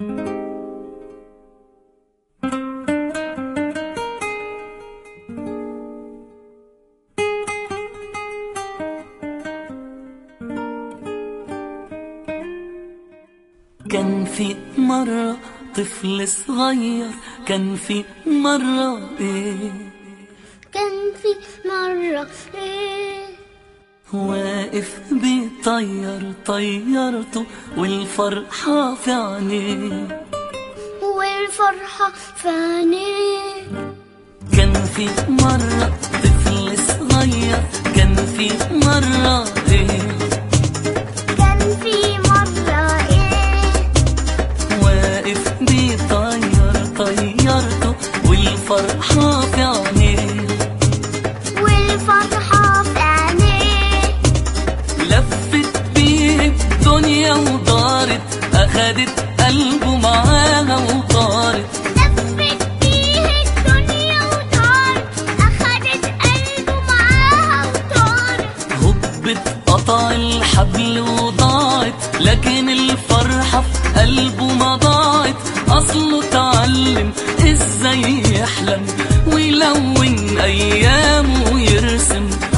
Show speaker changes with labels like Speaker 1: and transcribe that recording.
Speaker 1: كان في مرة طفل صغير، كان في مرة
Speaker 2: كان في مرة
Speaker 1: واقف بيطير طيرته والفرحة في عينيه،
Speaker 2: والفرحة في عينيه.
Speaker 1: كان في مرة طفل صغير، كان في مرة
Speaker 2: كان في مرة
Speaker 1: واقف بيطير طيرته والفرحة في عينيه،
Speaker 2: والفرحة في عينيه.
Speaker 1: لفت بيه الدنيا ودارت، أخدت قلبه معاها وطارت.
Speaker 2: لفت بيه الدنيا ودارت، أخدت قلبه معاها وطارت.
Speaker 1: هبت قطع الحبل وضاعت، لكن الفرحة في قلبه ما ضاعت. أصله اتعلم ازاي يحلم ويلون أيامه ويرسم،